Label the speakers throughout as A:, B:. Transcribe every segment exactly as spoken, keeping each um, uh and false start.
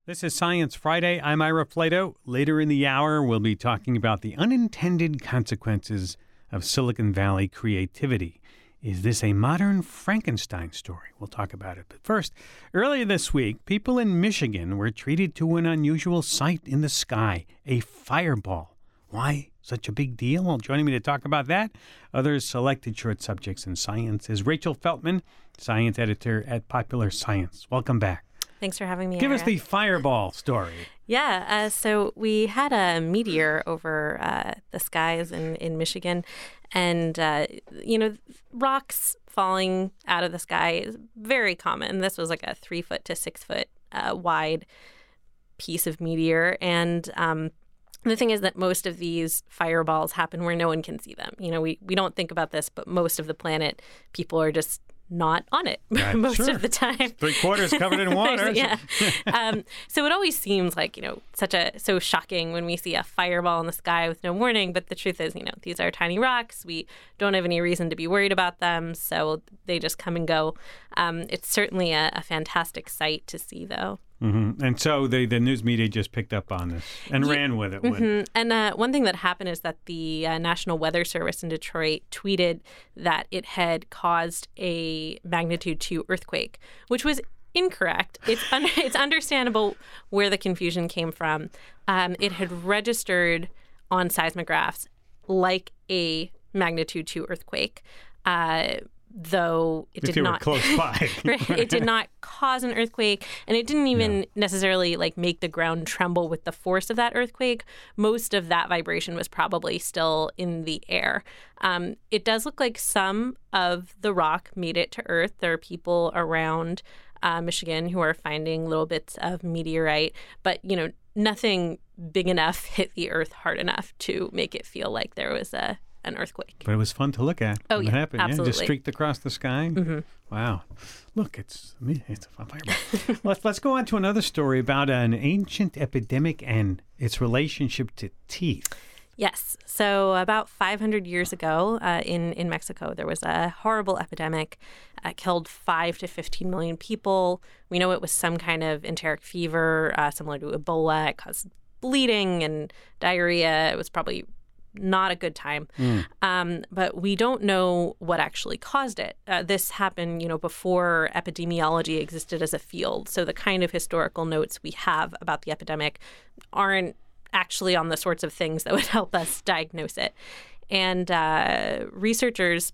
A: This is Science Friday. I'm Ira Flato. Later in the hour, we'll be talking about the unintended consequences of Silicon Valley creativity. Is this a modern Frankenstein story? We'll talk about it. But first, earlier this week, people in Michigan were treated to an unusual sight in the sky, a fireball. Why such a big deal? Well, joining me to talk about that, other selected short subjects in science, is Rachel Feltman, science editor at Popular Science. Welcome back.
B: Thanks for having me.
A: Give
B: Ira.
A: us the fireball story.
B: Yeah, uh, so we had a meteor over uh, the skies in, in Michigan, and, uh, you know, rocks falling out of the sky is very common. This was like a three foot to six foot uh, wide piece of meteor, and um, the thing is that most of these fireballs happen where no one can see them. You know, we, we don't think about this, but most of the planet, people are just not on it
A: Right,
B: most
A: sure.
B: of the time.
A: Three quarters covered in water.
B: yeah. um, so it always seems like, you know, such a so shocking when we see a fireball in the sky with no warning. But the truth is, you know, these are tiny rocks. We don't have any reason to be worried about them. So they just come and go. Um, it's certainly a, a fantastic sight to see, though.
A: Mm-hmm. And so the, the news media just picked up on this and
B: Yeah.
A: ran with it.
B: Mm-hmm. And uh, one thing that happened is that the uh, National Weather Service in Detroit tweeted that it had caused a magnitude two earthquake, which was incorrect. It's un- it's understandable where the confusion came from. Um, it had registered on seismographs like a magnitude two earthquake. Uh, though it
A: If
B: did
A: you were
B: not
A: close by.
B: right? It did not cause an earthquake, and it didn't even
A: No.
B: necessarily like make the ground tremble with the force of that earthquake. Most of that vibration was probably still in the air. Um, it does look like some of the rock made it to Earth. There are people around uh, Michigan who are finding little bits of meteorite, but you know, nothing big enough hit the Earth hard enough to make it feel like there was a an earthquake.
A: But it was fun to look at.
B: Oh,
A: when
B: yeah,
A: it happened. Yeah,
B: absolutely.
A: just streaked across the sky.
B: Mm-hmm.
A: Wow. Look, it's I mean, it's a fireball. let's, let's go on to another story about an ancient epidemic and its relationship to teeth.
B: Yes. So about five hundred years ago uh, in, in Mexico, there was a horrible epidemic. Uh, killed five to fifteen million people. We know it was some kind of enteric fever, uh, similar to Ebola. It caused bleeding and diarrhea. It was probably not a good time. Mm. Um, but we don't know what actually caused it. Uh, this happened, you know, before epidemiology existed as a field. So the kind of historical notes we have about the epidemic aren't actually on the sorts of things that would help us diagnose it. And uh, researchers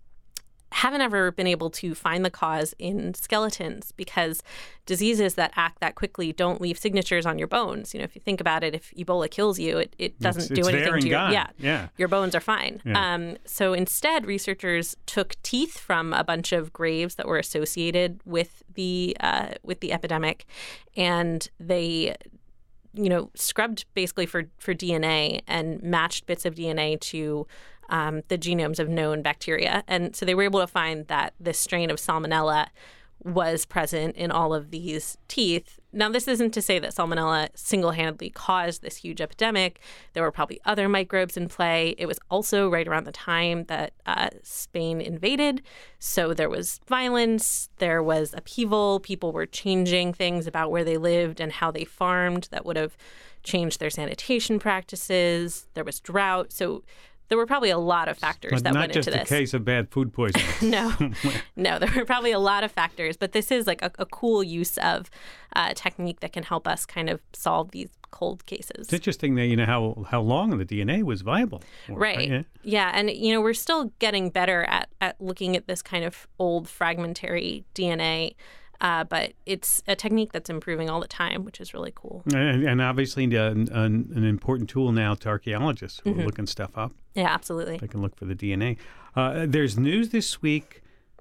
B: haven't ever been able to find the cause in skeletons because diseases that act that quickly don't leave signatures on your bones. You know, if you think about it, if Ebola kills you, it, it doesn't
A: It's-
B: do
A: it's there
B: anything
A: and
B: to your
A: gone.
B: yeah,
A: Yeah.
B: your bones are fine.
A: Yeah.
B: Um, so instead, researchers took teeth from a bunch of graves that were associated with the uh, with the epidemic, and they you know, scrubbed basically for, for D N A and matched bits of D N A to um, the genomes of known bacteria. And so they were able to find that this strain of Salmonella was present in all of these teeth. Now, this isn't to say that Salmonella single-handedly caused this huge epidemic. There were probably other microbes in play. It was also right around the time that uh, Spain invaded. So there was violence, there was upheaval. People were changing things about where they lived and how they farmed that would have changed their sanitation practices. There was drought. So there were probably a lot of factors
A: But
B: that
A: not
B: went
A: just
B: into
A: a
B: this.
A: case of bad food poisoning.
B: No, no, there were probably a lot of factors, but this is like a, a cool use of uh, technique that can help us kind of solve these cold cases.
A: It's interesting that you know how how long the D N A was viable. for,
B: Right.
A: Yeah.
B: Yeah. And, you know, we're still getting better at, at looking at this kind of old fragmentary D N A. Uh, but it's a technique that's improving all the time, which is really cool.
A: And, and obviously uh, an, an, an important tool now to archaeologists who
B: Mm-hmm.
A: are looking stuff up.
B: Yeah, absolutely.
A: They can look for the D N A. Uh, there's news this week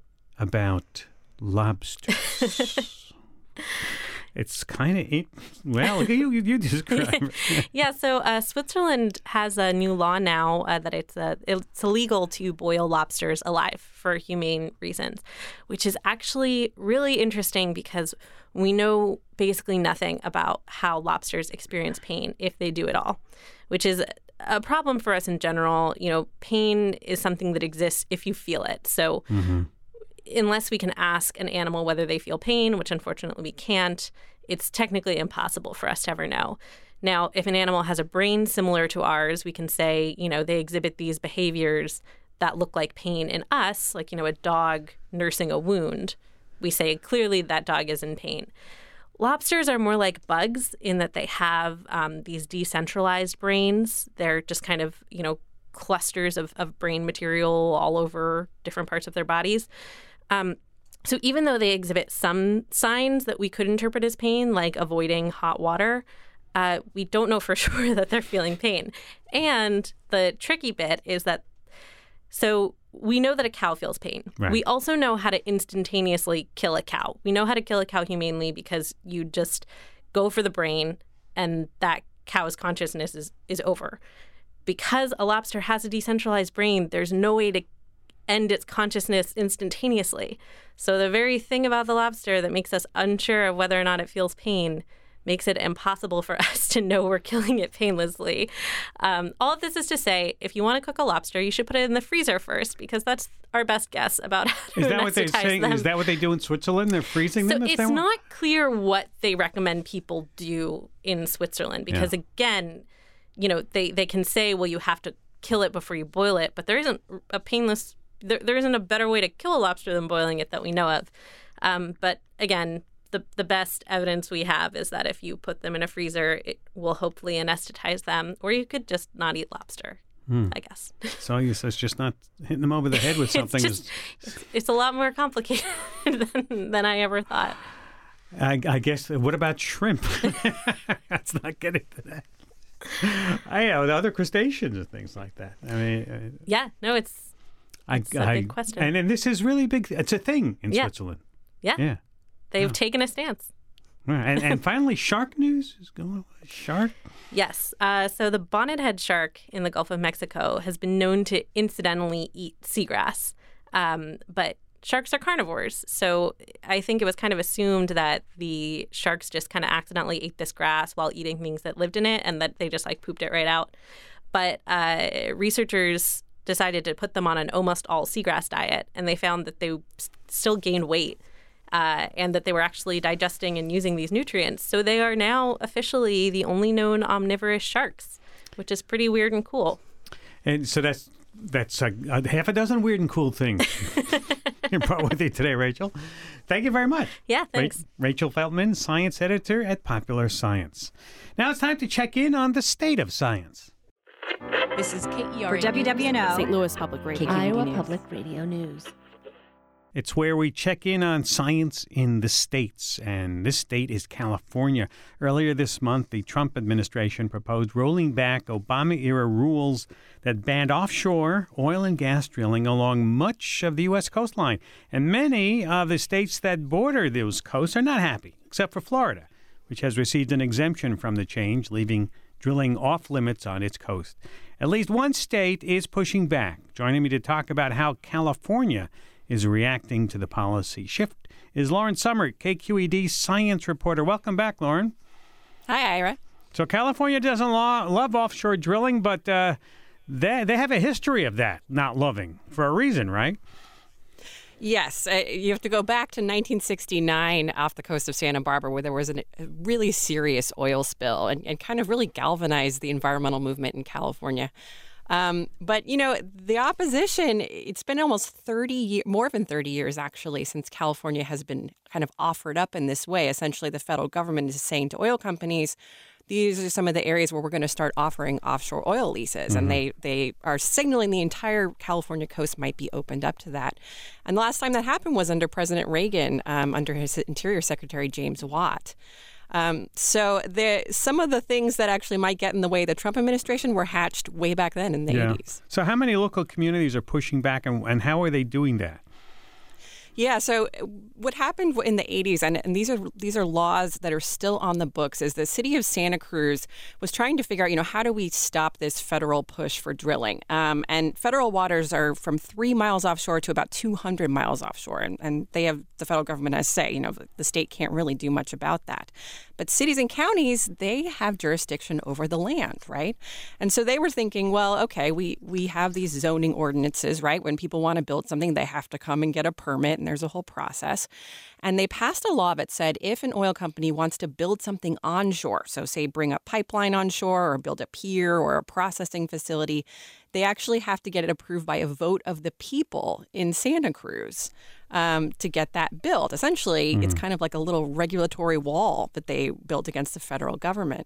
A: about lobsters. It's kind of, well, you, you, you describe it.
B: Yeah, so uh, Switzerland has a new law now uh, that it's uh, it's illegal to boil lobsters alive for humane reasons, which is actually really interesting because we know basically nothing about how lobsters experience pain if they do at all, which is a problem for us in general. You know, pain is something that exists if you feel it. So mm-hmm. unless we can ask an animal whether they feel pain, which unfortunately we can't, it's technically impossible for us to ever know. Now, if an animal has a brain similar to ours, we can say, you know, they exhibit these behaviors that look like pain in us, like, you know, a dog nursing a wound. We say clearly that dog is in pain. Lobsters are more like bugs in that they have um, these decentralized brains. They're just kind of, you know, clusters of, of brain material all over different parts of their bodies. Um, so even though they exhibit some signs that we could interpret as pain, like avoiding hot water, uh, we don't know for sure that they're feeling pain. And the tricky bit is that, so we know that a cow feels pain.
A: Right.
B: We also know how to instantaneously kill a cow. We know how to kill a cow humanely because you just go for the brain and that cow's consciousness is, is over. Because a lobster has a decentralized brain, there's no way to end its consciousness instantaneously. So the very thing about the lobster that makes us unsure of whether or not it feels pain makes it impossible for us to know we're killing it painlessly. Um, all of this is to say, if you want to cook a lobster, you should put it in the freezer first, because that's our best guess about how to
A: Is that what they're saying?
B: them.
A: Is that what they do in Switzerland? They're freezing
B: so
A: them?
B: it's not clear what they recommend people do in Switzerland, because, yeah. again, you know, they, they can say, well, you have to kill it before you boil it, but there isn't a painless, there, there isn't a better way to kill a lobster than boiling it that we know of. Um, but again, the the best evidence we have is that if you put them in a freezer, it will hopefully anesthetize them, or you could just not eat lobster, hmm. I guess.
A: So you say it's just not hitting them over the head with something.
B: it's, just, it's, it's a lot more complicated than, than I ever thought.
A: I, I guess, what about shrimp? Let's not get into that. I know the other crustaceans and things like that. I mean, uh,
B: yeah, no, it's, it's I, a big I, question.
A: And, and this is really big. It's a thing in
B: yeah.
A: Switzerland.
B: Yeah.
A: Yeah.
B: They've
A: oh.
B: taken a stance.
A: And, and finally, shark news is going on. Shark?
B: Yes. Uh, so the bonnethead shark in the Gulf of Mexico has been known to incidentally eat seagrass. Um, but sharks are carnivores. So I think it was kind of assumed that the sharks just kind of accidentally ate this grass while eating things that lived in it, and that they just like pooped it right out. But uh, researchers decided to put them on an almost all seagrass diet, and they found that they s- still gained weight. Uh, and that they were actually digesting and using these nutrients. So they are now officially the only known omnivorous sharks, which is pretty weird and cool.
A: And so that's that's a, a half a dozen weird and cool things you brought with you today, Rachel. Thank you very much.
B: Yeah, thanks.
A: Ra- Rachel Feltman, science editor at Popular Science. Now it's time to check in on the state of science.
C: This is K E R
D: for W W N O,
C: Saint Louis Public Radio,
E: Iowa
C: News.
E: Public Radio News.
A: It's where we check in on science in the states, and this state is California. Earlier this month, the Trump administration proposed rolling back Obama-era rules that banned offshore oil and gas drilling along much of the U S coastline. And many of the states that border those coasts are not happy, except for Florida, which has received an exemption from the change, leaving drilling off limits on its coast. At least one state is pushing back. Joining me to talk about how California is reacting to the policy shift is Lauren Summer, K Q E D science reporter. Welcome back, Lauren.
C: Hi, Ira.
A: So California doesn't lo- love offshore drilling, but uh, they they have a history of that not loving for a reason, right?
C: Yes, uh, you have to go back to nineteen sixty-nine off the coast of Santa Barbara, where there was an, a really serious oil spill and, and kind of really galvanized the environmental movement in California. Um, but, you know, the opposition, it's been almost thirty years, more than thirty years, actually, since California has been kind of offered up in this way. Essentially, the federal government is saying to oil companies, these are some of the areas where we're going to start offering offshore oil leases. Mm-hmm. And they, they are signaling the entire California coast might be opened up to that. And the last time that happened was under President Reagan, um, under his Interior Secretary, James Watt. Um, so the, some of the things that actually might get in the way of the Trump administration were hatched way back then in the
A: yeah.
C: eighties.
A: So how many local communities are pushing back, and, and how are they doing that?
C: Yeah, so what happened in the eighties, and, and these are these are laws that are still on the books, is the city of Santa Cruz was trying to figure out, you know, how do we stop this federal push for drilling? Um, and federal waters are from three miles offshore to about two hundred miles offshore, and, and they have, the federal government has say, you know, the state can't really do much about that. But cities and counties, they have jurisdiction over the land, right? And so they were thinking, well, okay, we, we have these zoning ordinances, right? When people want to build something, they have to come and get a permit, and there's a whole process. And they passed a law that said if an oil company wants to build something onshore, so say bring a pipeline onshore or build a pier or a processing facility, they actually have to get it approved by a vote of the people in Santa Cruz um, to get that built. Essentially, mm-hmm. it's kind of like a little regulatory wall that they built against the federal government.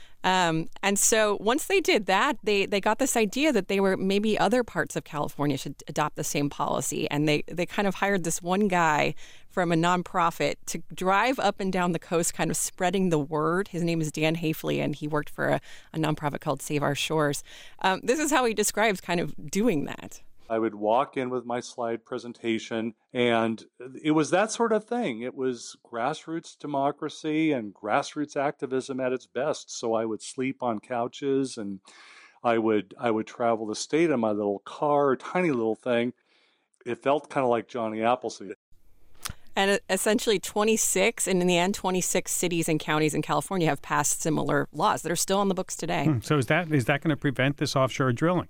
C: Um, and so once they did that, they, they got this idea that they were maybe other parts of California should adopt the same policy. And they, they kind of hired this one guy from a nonprofit to drive up and down the coast, kind of spreading the word. His name is Dan Hafley, and he worked for a, a nonprofit called Save Our Shores. Um, this is how he describes kind of doing that.
D: I would walk in with my slide presentation, and it was that sort of thing. It was grassroots democracy and grassroots activism at its best. So I would sleep on couches, and I would I would travel the state in my little car, tiny little thing. It felt kind of like Johnny Appleseed.
C: And essentially twenty-six, and in the end, twenty-six cities and counties in California have passed similar laws that are still on the books today.
A: Hmm. So is that is that going to prevent this offshore drilling?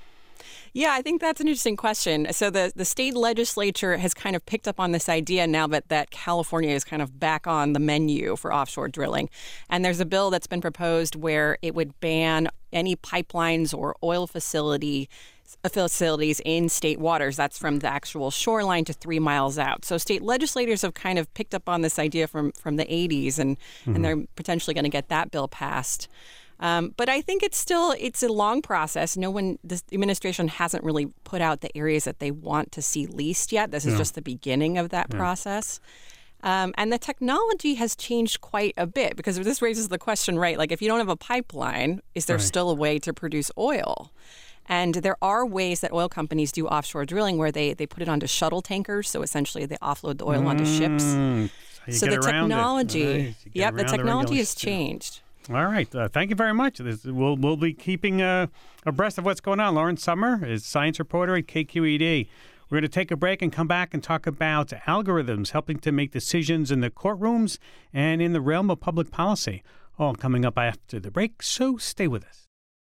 C: Yeah, I think that's an interesting question. So the, the state legislature has kind of picked up on this idea now that, that California is kind of back on the menu for offshore drilling. And there's a bill that's been proposed where it would ban any pipelines or oil facility facilities in state waters. That's from the actual shoreline to three miles out. So state legislators have kind of picked up on this idea from, from the eighties, and, mm-hmm. and they're potentially going to get that bill passed. Um, but I think it's still, it's a long process. No one, this administration hasn't really put out the areas that they want to see leased yet. This is yeah. just the beginning of that yeah. process. Um, and the technology has changed quite a bit, because this raises the question, right? Like, if you don't have a pipeline, is there right. still a way to produce oil? And there are ways that oil companies do offshore drilling where they, they put it onto shuttle tankers. So essentially they offload the oil mm, onto ships.
A: So,
C: so the technology,
A: right,
C: yep, the technology the has changed.
A: All right. Uh, thank you very much. This, we'll, we'll be keeping uh, abreast of what's going on. Lauren Sommer is science reporter at K Q E D. We're going to take a break and come back and talk about algorithms helping to make decisions in the courtrooms and in the realm of public policy. All coming up after the break, so stay with us.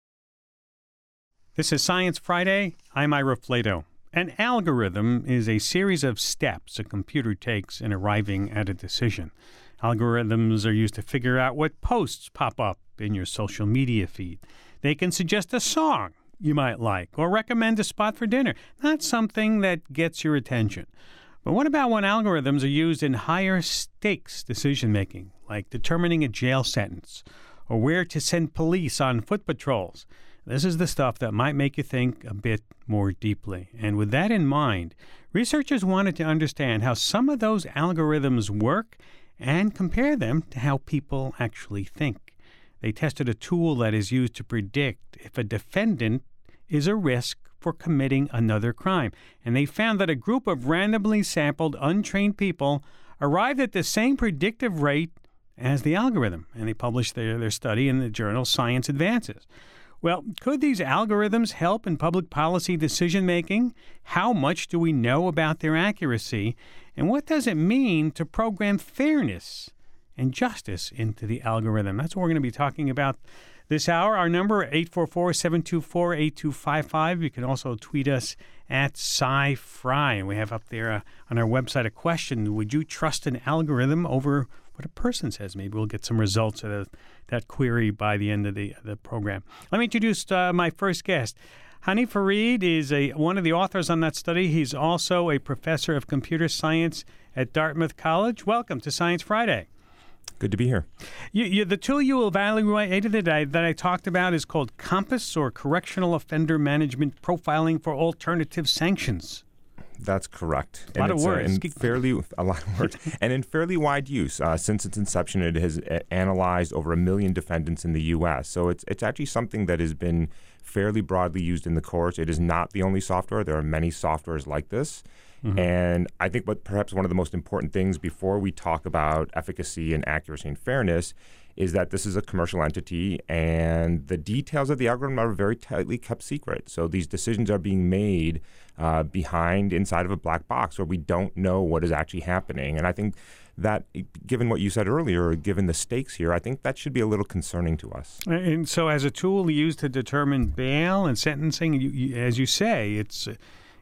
A: This is Science Friday. I'm Ira Flato. An algorithm is a series of steps a computer takes in arriving at a decision. Algorithms are used to figure out what posts pop up in your social media feed. They can suggest a song you might like or recommend a spot for dinner, not something that gets your attention. But what about when algorithms are used in higher stakes decision-making, like determining a jail sentence or where to send police on foot patrols? This is the stuff that might make you think a bit more deeply. And with that in mind, researchers wanted to understand how some of those algorithms work and compare them to how people actually think. They tested a tool that is used to predict if a defendant is a risk for committing another crime. And they found that a group of randomly sampled, untrained people arrived at the same predictive rate as the algorithm. And they published their, their study in the journal Science Advances. Well, could these algorithms help in public policy decision-making? How much do we know about their accuracy? And what does it mean to program fairness and justice into the algorithm? That's what we're going to be talking about this hour. Our number, eight four four, seven two four, eight two five five. You can also tweet us at SciFri. And we have up there uh, on our website a question: would you trust an algorithm over what a person says? Maybe we'll get some results of that query by the end of the, the program. Let me introduce uh, my first guest. Hani Farid is a, one of the authors on that study. He's also a professor of computer science at Dartmouth College. Welcome to Science Friday.
E: Good to be here.
A: You, you, the tool you evaluated that I, that I talked about is called COMPAS, or Correctional Offender Management Profiling for Alternative Sanctions.
E: That's correct.
A: A lot
E: and
A: of
E: it's,
A: words.
E: Uh, in fairly, a lot of words. And in fairly wide use. Uh, since its inception, it has uh, analyzed over a million defendants in the U S. So it's it's actually something that has been fairly broadly used in the courts. It is not the only software. There are many softwares like this. Mm-hmm. And I think what perhaps one of the most important things before we talk about efficacy and accuracy and fairness is that this is a commercial entity, and the details of the algorithm are very tightly kept secret. So these decisions are being made uh, behind, inside of a black box where we don't know what is actually happening. And I think that, given what you said earlier, given the stakes here, I think that should be a little concerning to us.
A: And so as a tool used to determine bail and sentencing, you, you, as you say, it's... Uh,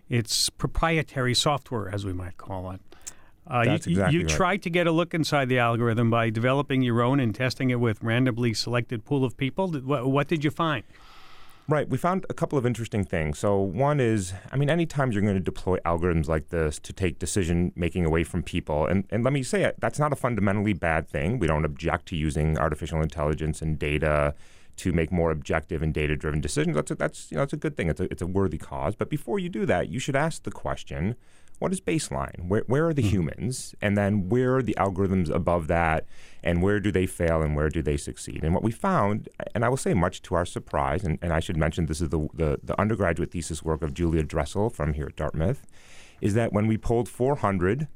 A: It's proprietary software, as we might call it. Uh,
E: That's
A: you,
E: exactly
A: you
E: right.
A: tried to get a look inside the algorithm by developing your own and testing it with randomly selected pool of people. Did- What, what did you find?
E: Right. We found a couple of interesting things. So one is, I mean, anytime you're going to deploy algorithms like this to take decision making away from people, and, and let me say it, that's not a fundamentally bad thing. We don't object to using artificial intelligence and data to make more objective and data-driven decisions. That's a, that's you know, it's a good thing. It's a, it's a worthy cause. But before you do that, you should ask the question, what is baseline? Where, where are the mm-hmm. humans? And then where are the algorithms above that? And where do they fail and where do they succeed? And what we found, and I will say much to our surprise, and, and I should mention this is the, the, the undergraduate thesis work of Julia Dressel from here at Dartmouth, is that when we polled four hundred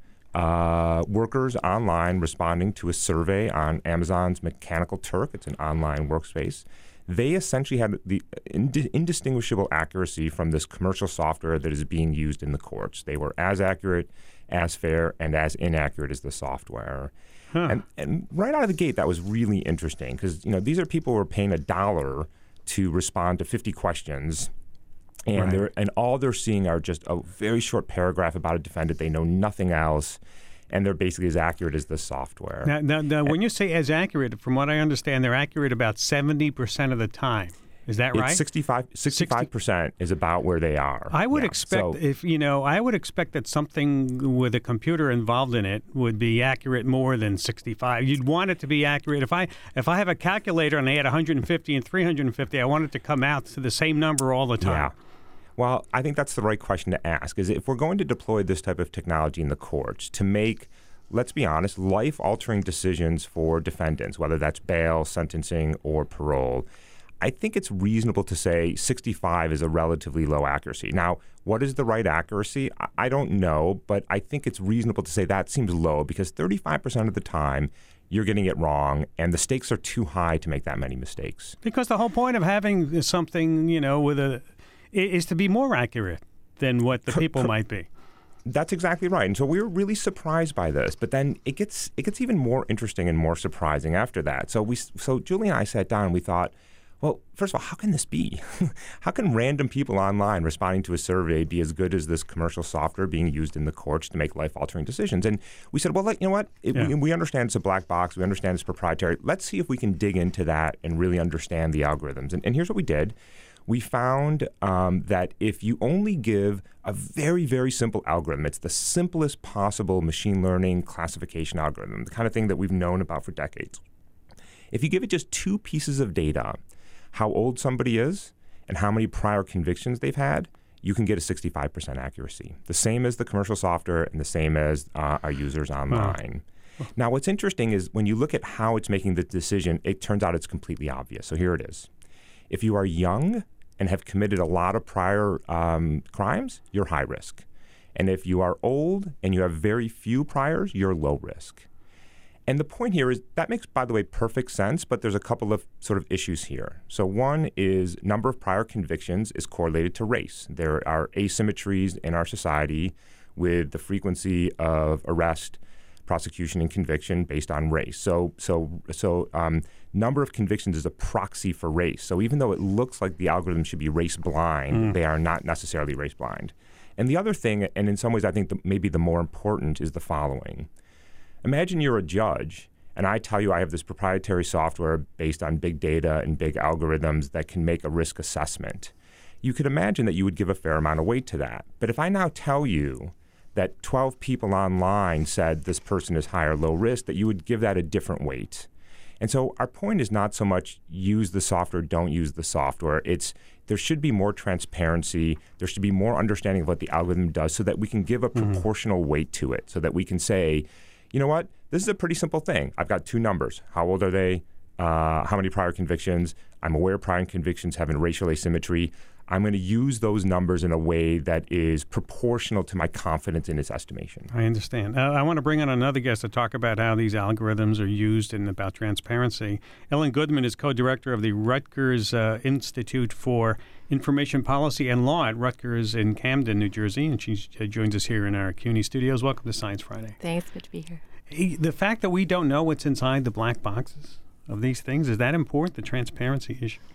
E: uh, workers online responding to a survey on Amazon's Mechanical Turk, it's an online workspace, they essentially had the ind- indistinguishable accuracy from this commercial software that is being used in the courts. They were as accurate, as fair, and as inaccurate as the software. Huh. And, and right out of the gate, that was really interesting because you know these are people who are paying a dollar to respond to fifty questions, and
A: right.
E: they're and all they're seeing are just a very short paragraph about a defendant. They know nothing else. And they're basically as accurate as the software.
A: Now, now, now when you say as accurate, from what I understand, they're accurate about seventy percent of the time. Is that right?
E: It's sixty-five, sixty-five percent is about where they are.
A: I would
E: yeah.
A: expect
E: so,
A: if, you know, I would expect that something with a computer involved in it would be accurate more than sixty-five. You'd want it to be accurate. If I if I have a calculator and I had one hundred fifty and three hundred fifty, I want it to come out to the same number all the time.
E: Yeah. Well, I think that's the right question to ask, is if we're going to deploy this type of technology in the courts to make, let's be honest, life-altering decisions for defendants, whether that's bail, sentencing, or parole, I think it's reasonable to say sixty-five is a relatively low accuracy. Now, what is the right accuracy? I don't know, but I think it's reasonable to say that seems low because thirty-five percent of the time you're getting it wrong, and the stakes are too high to make that many mistakes.
A: Because the whole point of having something, you know, with a is to be more accurate than what the people might be.
E: That's exactly right. And so we were really surprised by this. But then it gets it gets even more interesting and more surprising after that. So we so Julie and I sat down and we thought, well, first of all, how can this be? How can random people online responding to a survey be as good as this commercial software being used in the courts to make life-altering decisions? And we said, well, you know what? It, yeah. we, we understand it's a black box. We understand it's proprietary. Let's see if we can dig into that and really understand the algorithms. And, and here's what we did. We found um, that if you only give a very, very simple algorithm, it's the simplest possible machine learning classification algorithm, the kind of thing that we've known about for decades. If you give it just two pieces of data, how old somebody is and how many prior convictions they've had, you can get a sixty-five percent accuracy. The same as the commercial software and the same as uh, our users online. Wow. Now, what's interesting is when you look at how it's making the decision, it turns out it's completely obvious. So here it is. If you are young and have committed a lot of prior um, crimes, you're high risk. And if you are old and you have very few priors, you're low risk. And the point here is that makes, by the way, perfect sense, but there's a couple of sort of issues here. So one is number of prior convictions is correlated to race. There are asymmetries in our society with the frequency of arrest, prosecution, and conviction based on race. So, so, so um, number of convictions is a proxy for race. So even though it looks like the algorithm should be race blind, mm. they are not necessarily race blind. And the other thing, and in some ways I think the, maybe the more important, is the following. Imagine you're a judge, and I tell you I have this proprietary software based on big data and big algorithms that can make a risk assessment. You could imagine that you would give a fair amount of weight to that. But if I now tell you that twelve people online said this person is high or low risk, that you would give that a different weight. And so our point is not so much use the software, don't use the software. It's there should be more transparency. There should be more understanding of what the algorithm does so that we can give a mm-hmm. proportional weight to it, so that we can say, you know what, this is a pretty simple thing. I've got two numbers. How old are they? Uh, how many prior convictions? I'm aware prior convictions have a racial asymmetry. I'm going to use those numbers in a way that is proportional to my confidence in its estimation.
A: I understand. Uh, I want to bring on another guest to talk about how these algorithms are used and about transparency. Ellen Goodman is co-director of the Rutgers uh, Institute for Information Policy and Law at Rutgers in Camden, New Jersey, and she uh, joins us here in our CUNY studios. Welcome to Science Friday.
F: Thanks. Good to be here.
A: Hey, the fact that we don't know what's inside the black boxes of these things, is that important, the transparency issue?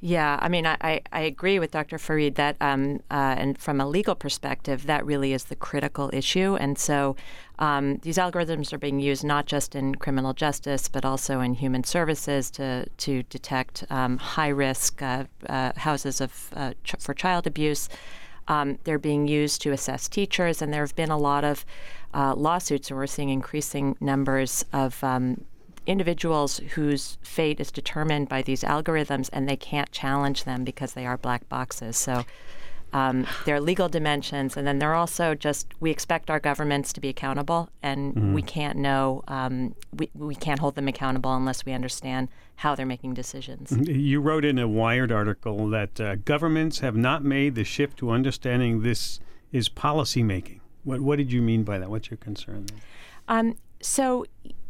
C: Yeah, I mean, I, I agree with Doctor Farid that, um, uh, and from a legal perspective, that really is the critical issue. And so um, these algorithms are being used not just in criminal justice, but also in human services to to detect um, high-risk uh, uh, houses of uh, ch- for child abuse. Um, they're being used to assess teachers, and there have been a lot of uh, lawsuits, and we're seeing increasing numbers of um, individuals whose fate is determined by these algorithms, and they can't challenge them because they are black boxes. So um, there are legal dimensions, and then there are also just, we expect our governments to be accountable, and mm-hmm. we can't know, um, we, we can't hold them accountable unless we understand how they're making decisions.
A: You wrote in a Wired article that uh, governments have not made the shift to understanding this is policymaking. What, what did you mean by that? What's your concern there?
C: Um, so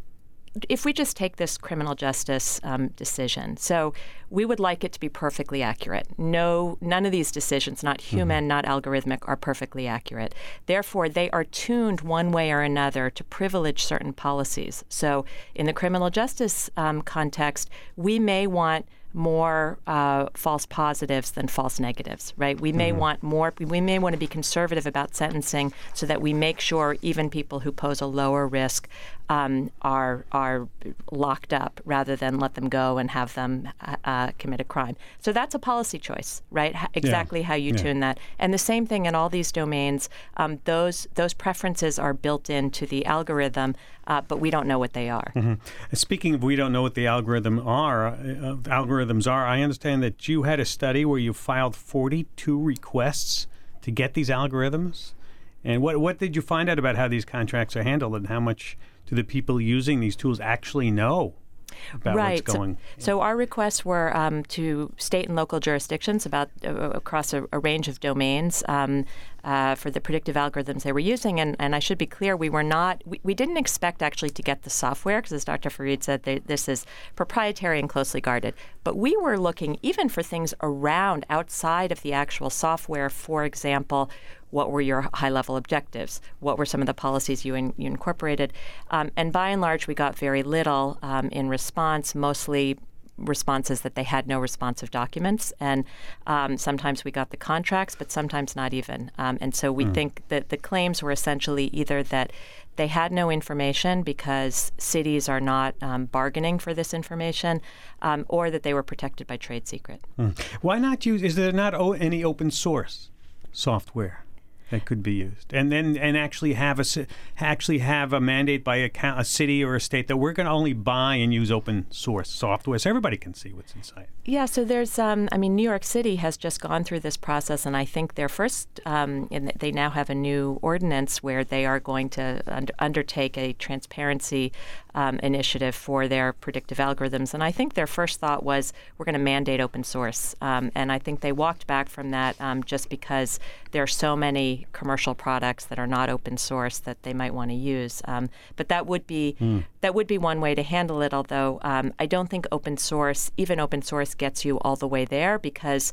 C: if we just take this criminal justice um, decision, so we would like it to be perfectly accurate. No, none of these decisions, not human, mm-hmm. not algorithmic, are perfectly accurate. Therefore, they are tuned one way or another to privilege certain policies. So in the criminal justice um, context, we may want more uh, false positives than false negatives, right? We may mm-hmm. want more, we may want to be conservative about sentencing so that we make sure even people who pose a lower risk um, are are locked up rather than let them go and have them uh, commit a crime. So that's a policy choice, right? H- exactly yeah. how you yeah. tune that. And the same thing in all these domains, um, those those preferences are built into the algorithm, uh, but we don't know what they are.
A: Mm-hmm. Speaking of we don't know what the algorithm are, uh, algorithms are, I understand that you had a study where you filed forty-two requests to get these algorithms. And what what did you find out about how these contracts are handled, and how much do the people using these tools actually know about
C: right.
A: what's going?
C: So, so our requests were um, to state and local jurisdictions about uh, across a, a range of domains um, uh, for the predictive algorithms they were using. And, and I should be clear, we were not, we, we didn't expect actually to get the software, because as Doctor Farid said, they, this is proprietary and closely guarded. But we were looking even for things around, outside of the actual software. For example, what were your high-level objectives? What were some of the policies you, in, you incorporated? Um, and by and large, we got very little um, in response, mostly responses that they had no responsive documents. And um, sometimes we got the contracts, but sometimes not even. Um, and so we mm. think that the claims were essentially either that they had no information because cities are not um, bargaining for this information, um, or that they were protected by trade secret.
A: Mm. Why not use, is there not o- any open source software that could be used, and then and actually have a actually have a mandate by a, a city or a state that we're going to only buy and use open source software so everybody can see what's inside?
C: Yeah, so there's, um, I mean, New York City has just gone through this process, and I think their first, um, and they now have a new ordinance where they are going to un- undertake a transparency um, initiative for their predictive algorithms. And I think their first thought was, we're going to mandate open source. Um, and I think they walked back from that um, just because there are so many commercial products that are not open source that they might want to use. Um, but that would be mm. that would be one way to handle it, although um, I don't think open source, even open source, gets you all the way there, because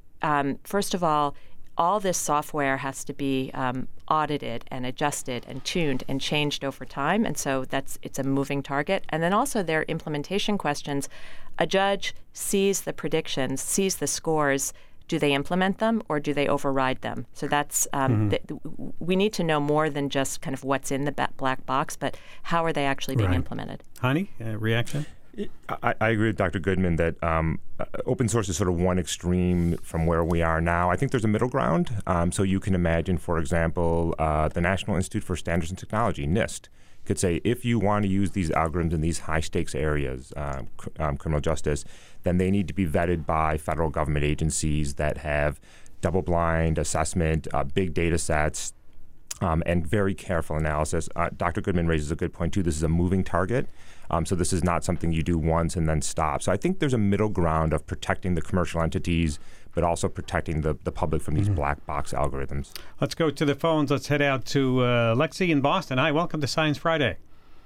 C: um, first of all, all this software has to be um, audited and adjusted and tuned and changed over time, and so that's it's a moving target. And then also their implementation questions. A judge sees the predictions, sees the scores. Do they implement them or do they override them? So that's um, mm-hmm. th- we need to know more than just kind of what's in the ba- black box, but how are they actually being
A: right.
C: implemented?
A: Hani, uh, reaction?
E: I, I agree with Doctor Goodman that um, uh, open source is sort of one extreme from where we are now. I think there's a middle ground. Um, so you can imagine, for example, uh, the National Institute for Standards and Technology, NIST, could say, if you want to use these algorithms in these high-stakes areas, uh, cr- um, criminal justice, then they need to be vetted by federal government agencies that have double-blind assessment, uh, big data sets, um, and very careful analysis. Uh, Doctor Goodman raises a good point, too. This is a moving target. Um, so this is not something you do once and then stop. So I think there's a middle ground of protecting the commercial entities, but also protecting the, the public from these mm-hmm. black box algorithms.
A: Let's go to the phones. Let's head out to uh, Lexi in Boston. Hi, welcome to Science Friday.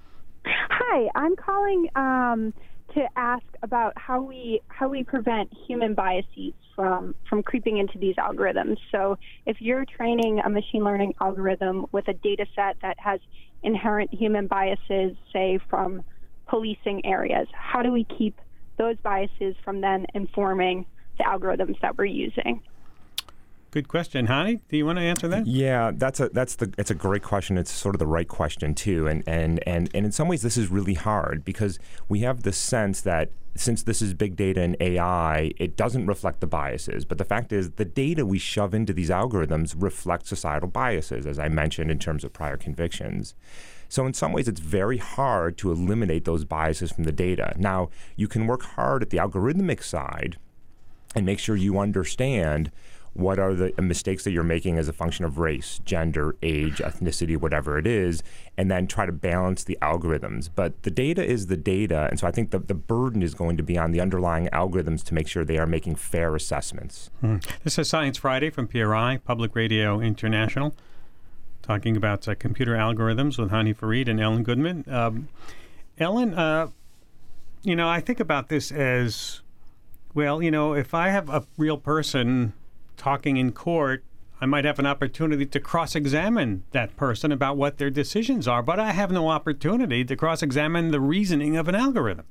F: Hi, I'm calling um, to ask about how we how we prevent human biases from, from creeping into these algorithms. So if you're training a machine learning algorithm with a data set that has inherent human biases, say from policing areas, how do we keep those biases from then informing the algorithms that we're using?
A: Good question. Hani, do you want to answer that?
E: Yeah, that's a that's the it's a great question. It's sort of the right question too. And and and, and in some ways this is really hard because we have the sense that since this is big data and A I, it doesn't reflect the biases. But the fact is the data we shove into these algorithms reflect societal biases, as I mentioned, in terms of prior convictions. So in some ways, it's very hard to eliminate those biases from the data. Now, you can work hard at the algorithmic side and make sure you understand what are the mistakes that you're making as a function of race, gender, age, ethnicity, whatever it is, and then try to balance the algorithms. But the data is the data, and so I think the, the burden is going to be on the underlying algorithms to make sure they are making fair assessments.
A: Hmm. This is Science Friday from P R I, Public Radio International, talking about uh, computer algorithms with Hani Farid and Ellen Goodman. Um, Ellen, uh, you know, I think about this as, well, you know, if I have a real person talking in court, I might have an opportunity to cross-examine that person about what their decisions are, but I have no opportunity to cross-examine the reasoning of an algorithm.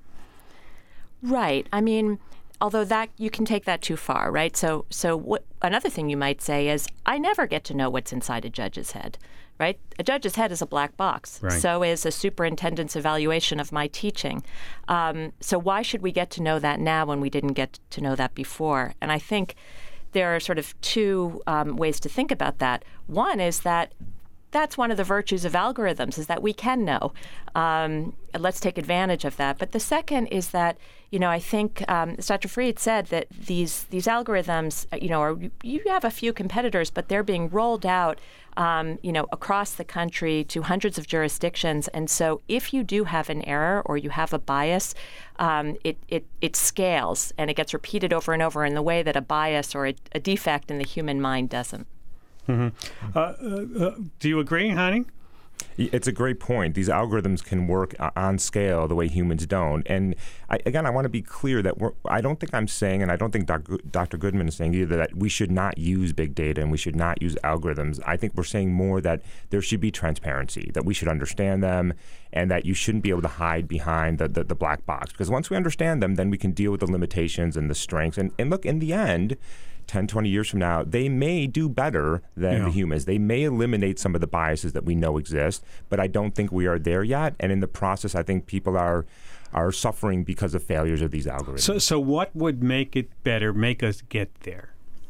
G: Right. I mean, although that you can take that too far, right? So, so what, another thing you might say is, I never get to know what's inside a judge's head, right? A judge's head is a black box.
A: Right.
G: So is a superintendent's evaluation of my teaching. Um, so why should we get to know that now when we didn't get to know that before? And I think there are sort of two um, ways to think about that. One is that that's one of the virtues of algorithms, is that we can know. Um, let's take advantage of that. But the second is that, you know, I think, um, as Doctor Farid said, that these these algorithms, you know, are, you have a few competitors, but they're being rolled out, um, you know, across the country to hundreds of jurisdictions. And so if you do have an error or you have a bias, um, it, it, it scales and it gets repeated over and over in the way that a bias or a, a defect in the human mind doesn't.
A: Mm-hmm. Uh, uh, uh, do you agree, Hani?
E: It's a great point. These algorithms can work on scale the way humans don't. And I, again, I want to be clear that we're, I don't think I'm saying, and I don't think Doctor Goodman is saying either, that we should not use big data and we should not use algorithms. I think we're saying more that there should be transparency, that we should understand them, and that you shouldn't be able to hide behind the, the, the black box. Because once we understand them, then we can deal with the limitations and the strengths. And, and look, in the end, ten, twenty years from now, they may do better than
A: yeah.
E: the humans. They may eliminate some of the biases that we know exist, but I don't think we are there yet. And in the process, I think people are are suffering because of failures of these algorithms.
A: So, so what would make it better, make us get there?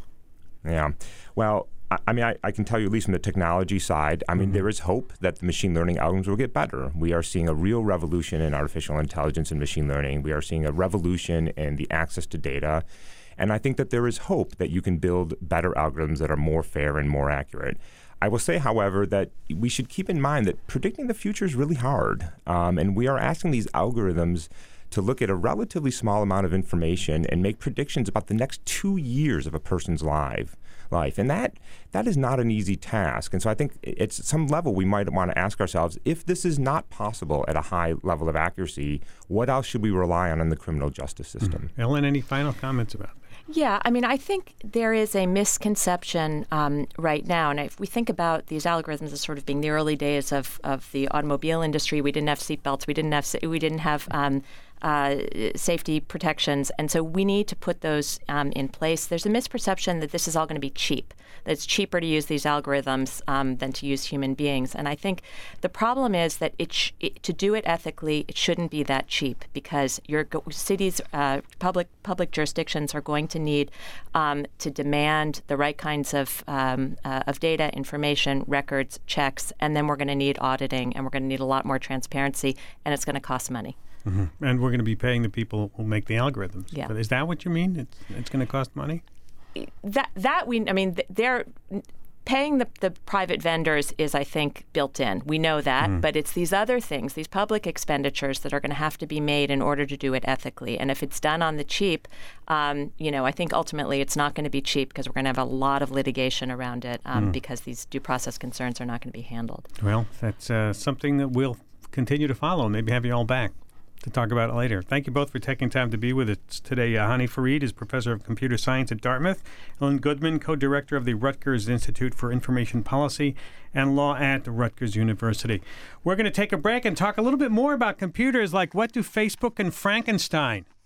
E: Yeah. Well, I, I mean, I, I can tell you, at least from the technology side, I mean, mm-hmm. there is hope that the machine learning algorithms will get better. We are seeing a real revolution in artificial intelligence and machine learning. We are seeing a revolution in the access to data. And I think that there is hope that you can build better algorithms that are more fair and more accurate. I will say, however, that we should keep in mind that predicting the future is really hard. Um, and we are asking these algorithms to look at a relatively small amount of information and make predictions about the next two years of a person's life. life. And that that is not an easy task. And so I think it's at some level we might want to ask ourselves, if this is not possible at a high level of accuracy, what else should we rely on in the criminal justice system?
A: Mm-hmm. Ellen, any final comments about that?
G: Yeah, I mean, I think there is a misconception um, right now. And if we think about these algorithms as sort of being the early days of, of the automobile industry, we didn't have seatbelts, we didn't have we didn't have um, uh, safety protections, and so we need to put those um, in place. There's a misperception that this is all going to be cheap, that it's cheaper to use these algorithms um, than to use human beings. And I think the problem is that it, sh- it to do it ethically, it shouldn't be that cheap, because your go- cities, uh, public public jurisdictions are going to need um, to demand the right kinds of um, uh, of data, information, records, checks, and then we're going to need auditing, and we're going to need a lot more transparency, and it's going to cost money.
A: Mm-hmm. And we're going to be paying the people who make the algorithms.
G: Yeah.
A: But is that what you mean? It's, it's going to cost money?
G: That that we, I mean, they're paying the, the private vendors is, I think, built in. We know that, mm. but it's these other things, these public expenditures that are going to have to be made in order to do it ethically. And if it's done on the cheap, um, you know, I think ultimately it's not going to be cheap, because we're going to have a lot of litigation around it um, mm. because these due process concerns are not going to be handled.
A: Well, that's uh, something that we'll continue to follow. Maybe have you all back to talk about it later. Thank you both for taking time to be with us today. Uh, Hani Farid is professor of computer science at Dartmouth. Ellen Goodman, co-director of the Rutgers Institute for Information Policy and Law at Rutgers University. We're going to take a break and talk a little bit more about computers, like what do Facebook and Frankenstein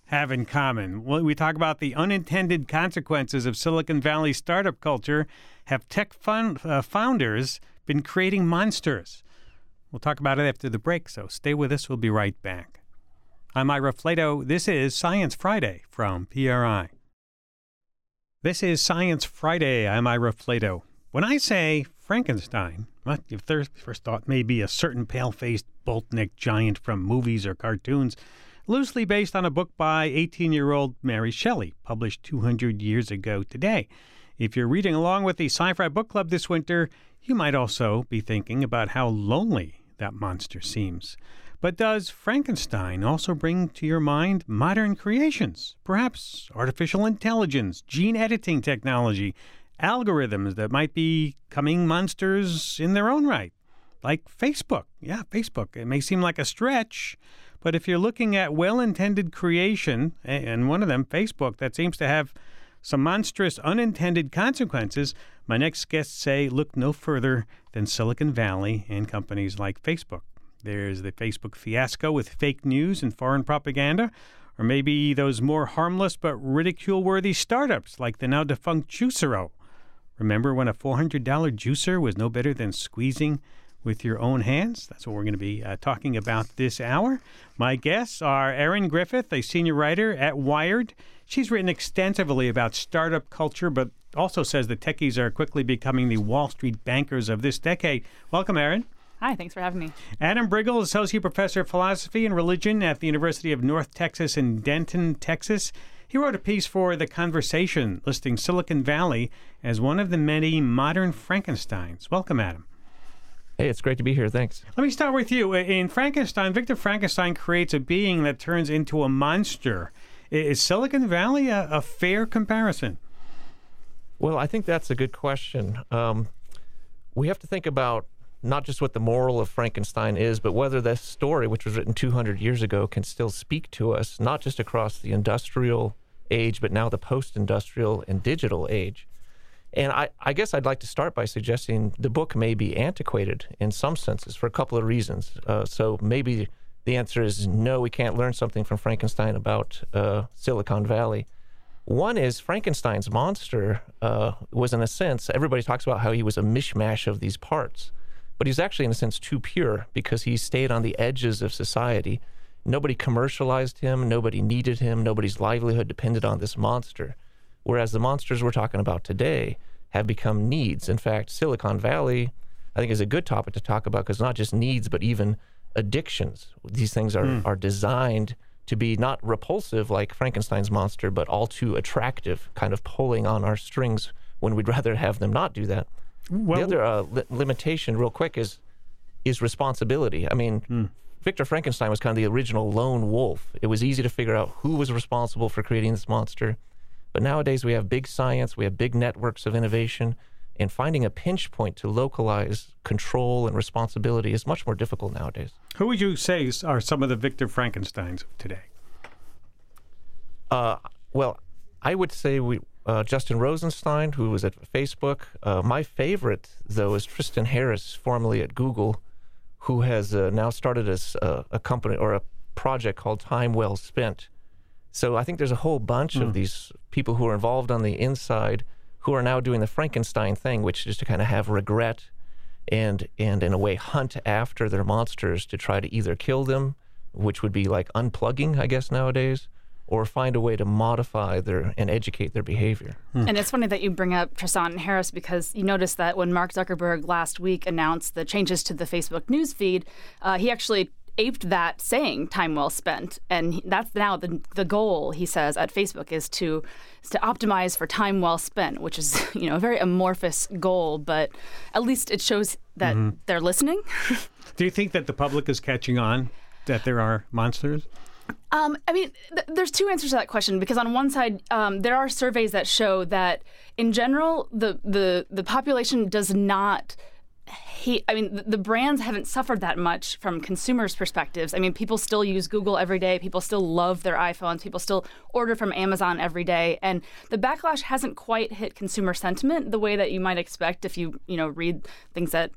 A: have in common? Well, we talk about the unintended consequences of Silicon Valley startup culture. Have tech fund, uh, founders been creating monsters? We'll talk about it after the break, so stay with us. We'll be right back. I'm Ira Flato. This is Science Friday from P R I. This is Science Friday. I'm Ira Flato. When I say Frankenstein, well, your first thought may be a certain pale-faced, bolt-necked giant from movies or cartoons, loosely based on a book by eighteen-year-old Mary Shelley, published two hundred years ago today. If you're reading along with the Sci-Fi Book Club this winter, you might also be thinking about how lonely that monster seems. But does Frankenstein also bring to your mind modern creations? Perhaps artificial intelligence, gene editing technology, algorithms that might be becoming monsters in their own right, like Facebook. Yeah, Facebook. It may seem like a stretch, but if you're looking at well-intended creation, and one of them, Facebook, that seems to have some monstrous unintended consequences, my next guests say look no further than Silicon Valley and companies like Facebook. There's the Facebook fiasco with fake news and foreign propaganda, or maybe those more harmless but ridicule-worthy startups like the now defunct Juicero. Remember when a four hundred dollars juicer was no better than squeezing with your own hands? That's what we're going to be uh, talking about this hour. My guests are Erin Griffith, a senior writer at Wired. She's written extensively about startup culture, but also says the techies are quickly becoming the Wall Street bankers of this decade. Welcome, Erin.
H: Hi, thanks for having me.
A: Adam Briggle, Associate Professor of Philosophy and Religion at the University of North Texas in Denton, Texas. He wrote a piece for The Conversation listing Silicon Valley as one of the many modern Frankensteins. Welcome, Adam.
I: Hey, it's great to be here. Thanks.
A: Let me start with you. In Frankenstein, Victor Frankenstein creates a being that turns into a monster. Is Silicon Valley a, a fair comparison?
I: Well, I think that's a good question. Um, we have to think about not just what the moral of Frankenstein is, but whether this story, which was written two hundred years ago, can still speak to us, not just across the industrial age, but now the post-industrial and digital age. And I, I guess I'd like to start by suggesting the book may be antiquated in some senses for a couple of reasons. Uh, so maybe the answer is no, we can't learn something from Frankenstein about uh, Silicon Valley. One is Frankenstein's monster uh, was, in a sense, everybody talks about how he was a mishmash of these parts. But he's actually, in a sense, too pure because he stayed on the edges of society. Nobody commercialized him. Nobody needed him. Nobody's livelihood depended on this monster. Whereas the monsters we're talking about today have become needs. In fact, Silicon Valley, I think, is a good topic to talk about because not just needs, but even addictions. These things are, mm. are designed to be not repulsive like Frankenstein's monster, but all too attractive, kind of pulling on our strings when we'd rather have them not do that. Well, the other uh, li- limitation, real quick, is is responsibility. I mean, mm. Victor Frankenstein was kind of the original lone wolf. It was easy to figure out who was responsible for creating this monster. But nowadays we have big science, we have big networks of innovation, and finding a pinch point to localize control and responsibility is much more difficult nowadays.
A: Who would you say are some of the Victor Frankensteins of today?
I: Uh, well, I would say we... Uh, Justin Rosenstein, who was at Facebook. Uh, my favorite, though, is Tristan Harris, formerly at Google, who has uh, now started a, uh, a company or a project called Time Well Spent. So I think there's a whole bunch mm. of these people who are involved on the inside who are now doing the Frankenstein thing, which is to kind of have regret and, and in a way, hunt after their monsters to try to either kill them, which would be like unplugging, I guess, nowadays, or find a way to modify their and educate their behavior.
H: Hmm. And it's funny that you bring up Tristan Harris because you notice that when Mark Zuckerberg last week announced the changes to the Facebook news feed, uh, he actually aped that saying "time well spent," and that's now the the goal. He says at Facebook is to is to optimize for time well spent, which is you know a very amorphous goal, but at least it shows that mm-hmm. they're listening.
A: Do you think that the public is catching on that there are monsters?
H: Um, I mean, th- there's two answers to that question because on one side, um, there are surveys that show that in general, the the, the population does not hate. I mean, the, the brands haven't suffered that much from consumers' perspectives. I mean, people still use Google every day. People still love their iPhones. People still order from Amazon every day. And the backlash hasn't quite hit consumer sentiment the way that you might expect if you, you know, read things that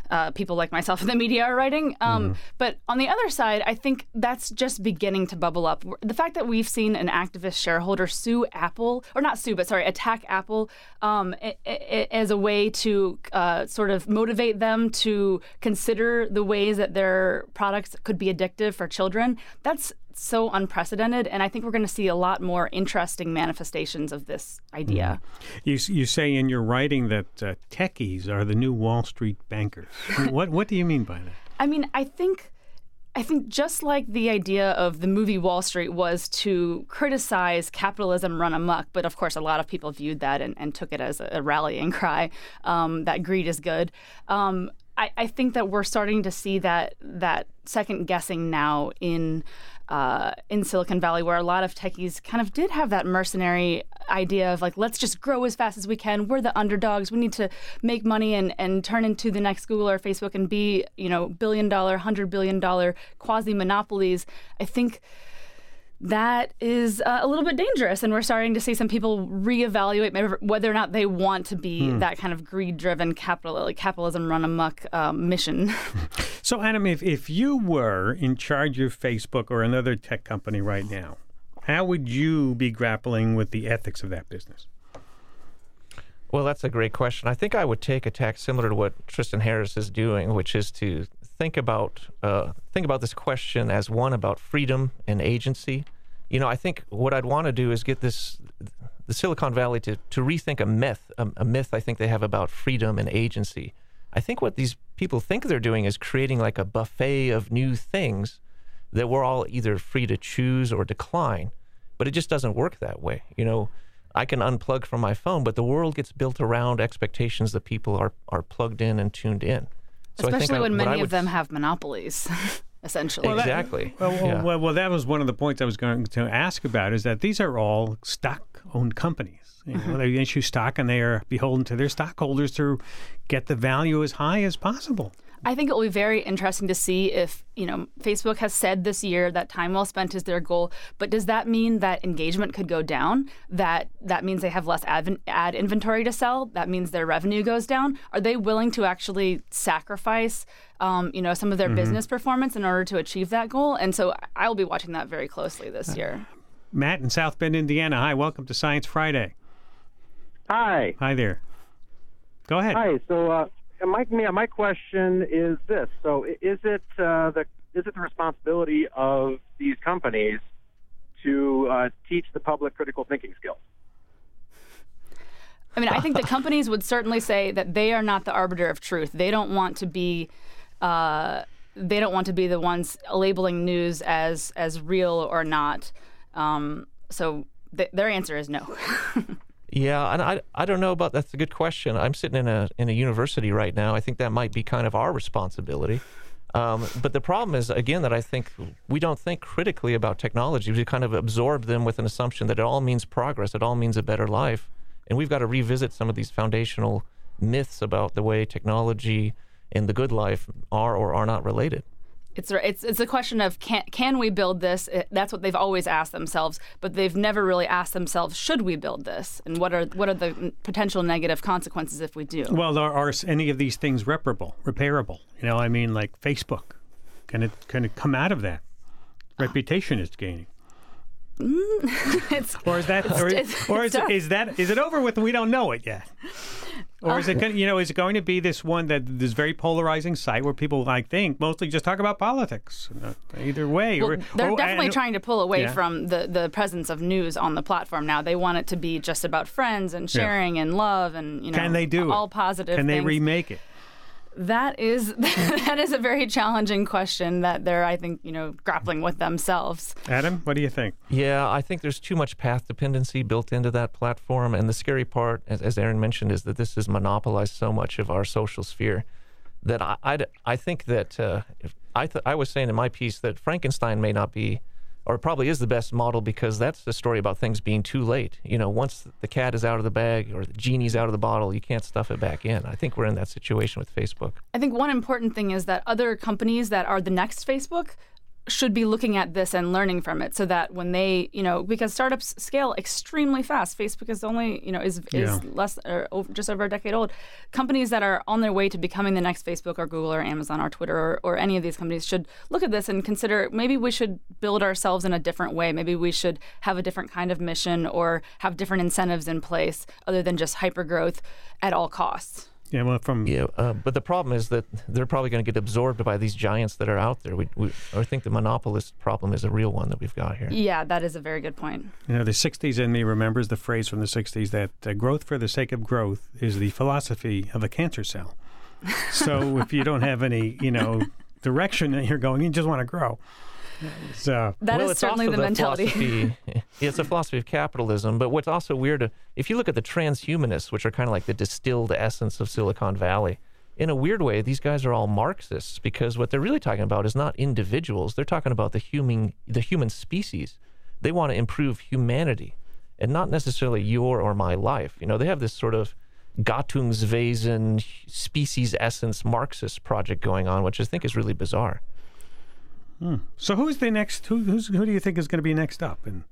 H: uh, people like myself in the media are writing. Um, mm. But on the other side, I think that's just beginning to bubble up. The fact that we've seen an activist shareholder sue Apple, or not sue, but sorry, attack Apple um, it, it, as a way to uh, sort of motivate them to consider the ways that their products could be addictive for children, that's so unprecedented, and I think we're going to see a lot more interesting manifestations of this idea.
A: Mm. You you say in your writing that uh, techies are the new Wall Street bankers. what what do you mean by that?
H: I mean, I think I think just like the idea of the movie Wall Street was to criticize capitalism run amok, but of course a lot of people viewed that and, and took it as a, a rallying cry um, that greed is good. Um, I, I think that we're starting to see that that second guessing now in uh, in Silicon Valley, where a lot of techies kind of did have that mercenary idea of like, let's just grow as fast as we can. We're the underdogs. We need to make money and, and turn into the next Google or Facebook and be, you know, billion dollar, hundred billion dollar quasi monopolies. I think that is uh, a little bit dangerous, and we're starting to see some people reevaluate whether or not they want to be hmm. that kind of greed-driven capital, like capitalism run amok um, mission.
A: So, Adam, if, if you were in charge of Facebook or another tech company right now, how would you be grappling with the ethics of that business?
I: Well, that's a great question. I think I would take a tack similar to what Tristan Harris is doing, which is to think about uh, think about this question as one about freedom and agency. You know, I think what I'd want to do is get this the Silicon Valley to to rethink a myth, a, a myth I think they have about freedom and agency. I think what these people think they're doing is creating like a buffet of new things that we're all either free to choose or decline, but it just doesn't work that way. You know, I can unplug from my phone, but the world gets built around expectations that people are, are plugged in and tuned in. So
H: Especially
I: I think
H: when
I: I,
H: many
I: would,
H: of them have monopolies, essentially.
A: Well, that,
I: exactly.
A: Well, well,
I: yeah.
A: well, well, that was one of the points I was going to ask about, is that these are all stock-owned companies. You know, mm-hmm. They issue stock, and they are beholden to their stockholders to get the value as high as possible.
H: I think it will be very interesting to see if, you know, Facebook has said this year that time well spent is their goal, but does that mean that engagement could go down? That that means they have less ad, ad inventory to sell? That means their revenue goes down? Are they willing to actually sacrifice, um, you know, some of their mm-hmm. business performance in order to achieve that goal? And so I'll be watching that very closely this year.
A: Uh, Matt in South Bend, Indiana. Hi, welcome to Science Friday.
J: Hi.
A: Hi there. Go ahead.
J: Hi. So, uh, My, my question is this: so, is it uh, the is it the responsibility of these companies to uh, teach the public critical thinking skills?
H: I mean, I think the companies would certainly say that they are not the arbiter of truth. They don't want to be uh, they don't want to be the ones labeling news as as real or not. Um, so th- their answer is no.
I: Yeah, and I, I don't know about that's a good question. I'm sitting in a in a university right now. I think that might be kind of our responsibility. Um, but the problem is, again, that I think we don't think critically about technology. We kind of absorb them with an assumption that it all means progress, it all means a better life. And we've got to revisit some of these foundational myths about the way technology and the good life are or are not related.
H: It's it's it's a question of can can we build this? It, that's what they've always asked themselves, but they've never really asked themselves, should we build this? And what are what are the potential negative consequences if we do?
A: Well, are, are any of these things reparable, repairable? You know, I mean, like Facebook, can it can it come out of that? Reputation it's gaining.
H: it's,
A: or is that,
H: it's,
A: or,
H: it's,
A: or
H: it's
A: is, it, is that, is it over with? We don't know it yet. Or is it, you know, is it going to be this one that this very polarizing site where people, I think, mostly just talk about politics? Either way,
H: well,
A: or,
H: they're
A: or,
H: definitely
A: and,
H: trying to pull away
A: yeah.
H: from the, the presence of news on the platform now. They want it to be just about friends and sharing yeah. and love and you know,
A: can they do
H: all
A: it?
H: positive.
A: Can
H: things.
A: they remake it?
H: That is that is a very challenging question that they're, I think, you know, grappling with themselves.
A: Adam, what do you think?
I: Yeah, I think there's too much path dependency built into that platform. And the scary part, as, as Aaron mentioned, is that this has monopolized so much of our social sphere that I, I, I think that uh, if I, th- I was saying in my piece that Frankenstein may not be, or probably is the best model because that's the story about things being too late. You know, once the cat is out of the bag or the genie's out of the bottle, you can't stuff it back in. I think we're in that situation with Facebook.
H: I think one important thing is that other companies that are the next Facebook should be looking at this and learning from it so that when they, you know, because startups scale extremely fast. Facebook is only, you know, is is
A: Yeah.
H: less or over, just over a decade old. Companies that are on their way to becoming the next Facebook or Google or Amazon or Twitter or, or any of these companies should look at this and consider maybe we should build ourselves in a different way. Maybe we should have a different kind of mission or have different incentives in place other than just hypergrowth at all costs.
A: Yeah, well, from
I: Yeah, uh, but the problem is that they're probably going to get absorbed by these giants that are out there. We, we, I think the monopolist problem is a real one that we've got here.
H: Yeah, that is a very good point.
A: You know, the sixties in me remembers the phrase from the sixties that uh, growth for the sake of growth is the philosophy of a cancer cell. So if you don't have any, you know, direction that you're going, you just want to grow. So
H: That
I: well,
H: is
I: it's
H: certainly
I: also
H: the mentality.
I: philosophy- it's a philosophy of capitalism. But what's also weird, uh, if you look at the transhumanists, which are kind of like the distilled essence of Silicon Valley, in a weird way, these guys are all Marxists because what they're really talking about is not individuals. They're talking about the human, the human species. They want to improve humanity and not necessarily your or my life. You know, they have this sort of Gattungswesen, species essence Marxist project going on, which I think is really bizarre.
A: Hmm. So who's the next? Who who's, who do you think is going to be next up in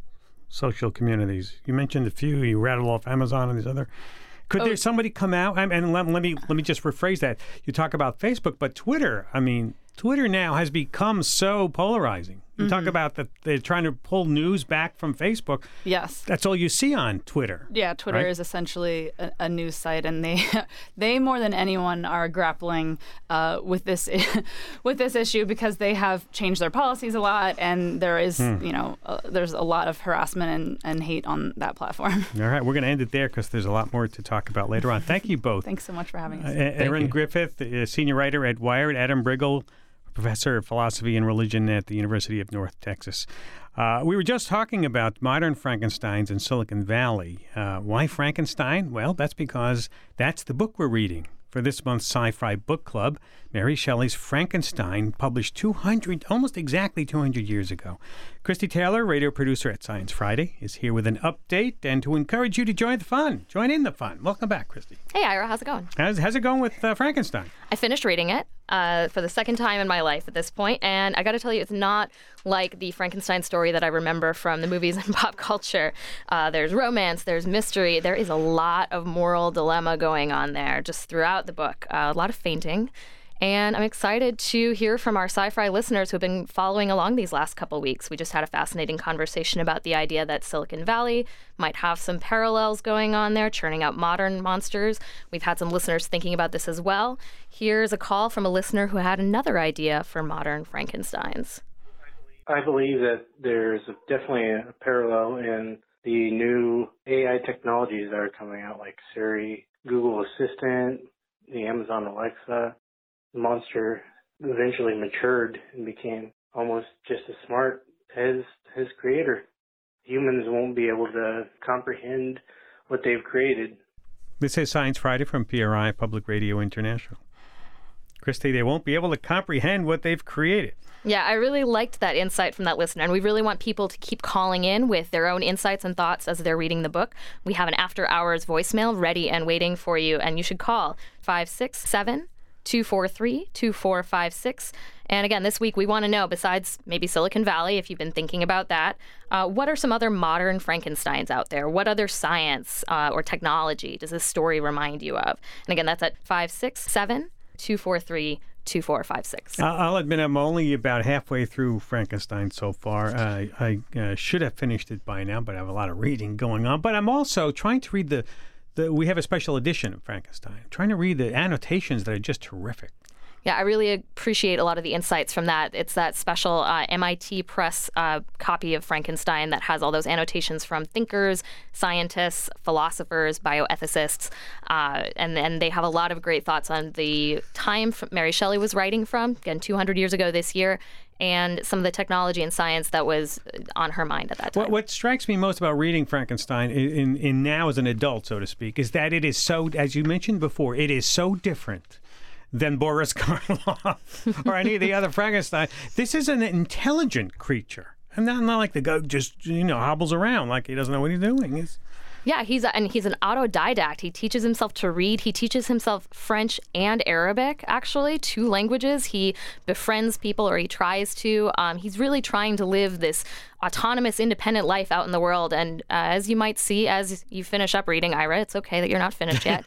A: social communities? You mentioned a few. You rattled off Amazon and these other. Could
H: Oh.
A: there somebody come out? And, and let, let me let me just rephrase that. You talk about Facebook, but Twitter. I mean, Twitter now has become so polarizing. You
H: Mm-hmm.
A: talk about that they're trying to pull news back from Facebook.
H: Yes.
A: That's all you see on Twitter.
H: Yeah, Twitter
A: right?
H: is essentially a, a news site, and they they more than anyone are grappling uh, with this with this issue because they have changed their policies a lot, and there is
A: Hmm.
H: you know uh, there's a lot of harassment and, and hate on that platform.
A: All right, we're going to end it there because there's a lot more to talk about later on. Thank you both.
H: Thanks so much for having
A: Uh,
H: us.
A: Erin
I: you.
A: Griffith, uh, senior writer at Wired, Adam Briggle, professor of philosophy and religion at the University of North Texas. Uh, we were just talking about modern Frankensteins in Silicon Valley. Uh, why Frankenstein? Well, that's because that's the book we're reading. For this month's Sci-Fi Book Club, Mary Shelley's Frankenstein, published two hundred, almost exactly two hundred years ago. Christy Taylor, radio producer at Science Friday, is here with an update and to encourage you to join the fun. Join in the fun. Welcome back, Christy.
K: Hey, Ira, how's it going?
A: How's, how's it going with uh, Frankenstein?
K: I finished reading it uh, for the second time in my life at this point, and I got to tell you, it's not like the Frankenstein story that I remember from the movies and pop culture. Uh, there's romance, there's mystery, there is a lot of moral dilemma going on there just throughout the book. Uh, a lot of fainting. And I'm excited to hear from our sci-fi listeners who've been following along these last couple weeks. We just had a fascinating conversation about the idea that Silicon Valley might have some parallels going on there, churning out modern monsters. We've had some listeners thinking about this as well. Here's a call from a listener who had another idea for modern Frankensteins.
L: I believe that there's definitely a parallel in the new A I technologies that are coming out, like Siri, Google Assistant, the Amazon Alexa. The monster eventually matured and became almost just as smart as his creator. Humans won't be able to comprehend what they've created.
A: This is Science Friday from P R I, Public Radio International. Christy, they won't be able to comprehend what they've created.
K: Yeah, I really liked that insight from that listener, and we really want people to keep calling in with their own insights and thoughts as they're reading the book. We have an after-hours voicemail ready and waiting for you, and you should call five six seven, two four three, two four five six. And again, this week we want to know, besides maybe Silicon Valley, if you've been thinking about that, uh, what are some other modern Frankensteins out there? What other science uh, or technology does this story remind you of? And again, that's at five six seven, two four three, two four five six.
A: I- I'll admit I'm only about halfway through Frankenstein so far. Uh, I uh, should have finished it by now, but I have a lot of reading going on. But I'm also trying to read the, the we have a special edition of Frankenstein. I'm trying to read the annotations that are just terrific.
K: Yeah, I really appreciate a lot of the insights from that. It's that special uh, M I T Press uh, copy of Frankenstein that has all those annotations from thinkers, scientists, philosophers, bioethicists, uh, and and they have a lot of great thoughts on the time Mary Shelley was writing from, again, two hundred years ago this year, and some of the technology and science that was on her mind at that time.
A: What, what strikes me most about reading Frankenstein in, in, in now as an adult, so to speak, is that it is so, as you mentioned before, it is so different than Boris Karloff or any of the other Frankenstein. This is an intelligent creature. And not, not like the guy just, you know, hobbles around like he doesn't know what he's doing. It's,
K: Yeah, he's a, and he's an autodidact. He teaches himself to read. He teaches himself French and Arabic, actually, two languages. He befriends people, or he tries to. Um, he's really trying to live this autonomous, independent life out in the world. And uh, as you might see, as you finish up reading Ira, it's okay that you're not finished yet.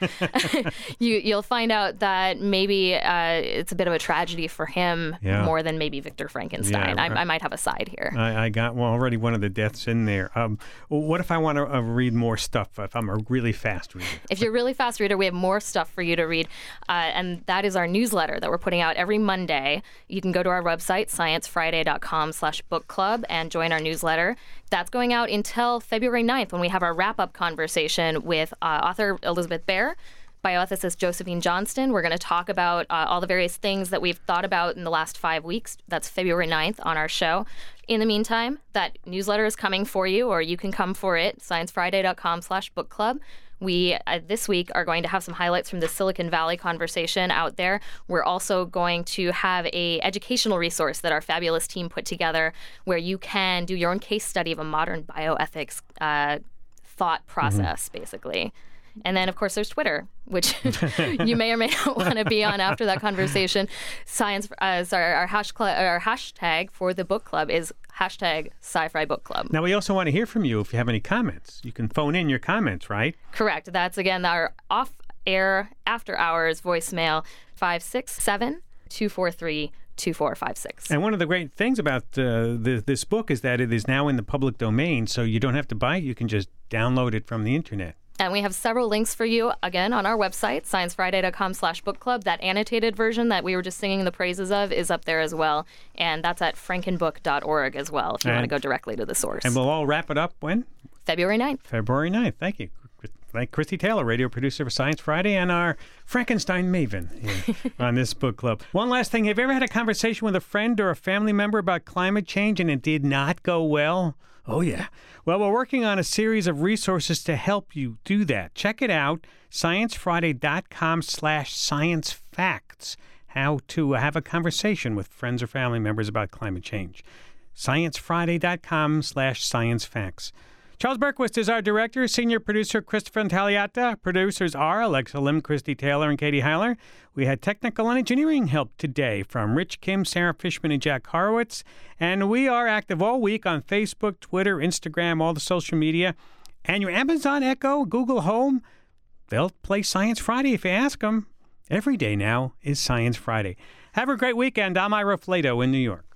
K: you, you'll find out that maybe uh, it's a bit of a tragedy for him
A: yeah.
K: more than maybe Victor Frankenstein.
A: Yeah,
K: I, I might have a side here.
A: I, I got well already one of the deaths in there. Um, what if I want to uh, read more stuff? If I'm a really fast reader,
K: if you're a really fast reader, we have more stuff for you to read, uh, and that is our newsletter that we're putting out every Monday. You can go to our website, science friday dot com slash book club, and join our newsletter. That's going out until February ninth, when we have our wrap-up conversation with uh, author Elizabeth Bear, bioethicist Josephine Johnston. We're going to talk about uh, all the various things that we've thought about in the last five weeks. That's February ninth on our show. In the meantime, that newsletter is coming for you, or you can come for it, science friday dot com slash book club. We, uh, this week, are going to have some highlights from the Silicon Valley conversation out there. We're also going to have a educational resource that our fabulous team put together, where you can do your own case study of a modern bioethics uh, thought process, mm-hmm. basically. And then, of course, there's Twitter, which you may or may not want to be on after that conversation. Science, uh, sorry, our, hash cl- our hashtag for the book club is hashtag Sci-Fi Book Club.
A: Now, we also want to hear from you if you have any comments. You can phone in your comments, right?
K: Correct. That's, again, our off-air, after-hours voicemail, five six seven, two four three, two four five six.
A: And one of the great things about uh, the, this book is that it is now in the public domain, so you don't have to buy it. You can just download it from the internet.
K: And we have several links for you, again, on our website, science friday dot com slash book club. That annotated version that we were just singing the praises of is up there as well. And that's at frankenbook dot org as well, if you and, want to go directly to the source.
A: And we'll all wrap it up when?
K: February ninth.
A: February ninth. Thank you. Thank Christy Taylor, radio producer for Science Friday, and our Frankenstein maven here on this book club. One last thing. Have you ever had a conversation with a friend or a family member about climate change and it did not go well? Oh, yeah. Well, we're working on a series of resources to help you do that. Check it out, science friday dot com slash science facts, how to have a conversation with friends or family members about climate change. science friday dot com slash science facts. Charles Berquist is our director. Senior producer Christopher Intagliata. Producers are Alexa Lim, Christy Taylor, and Katie Heiler. We had technical and engineering help today from Rich Kim, Sarah Fishman, and Jack Horowitz. And we are active all week on Facebook, Twitter, Instagram, all the social media. And your Amazon Echo, Google Home, they'll play Science Friday if you ask them. Every day now is Science Friday. Have a great weekend. I'm Ira Flato in New York.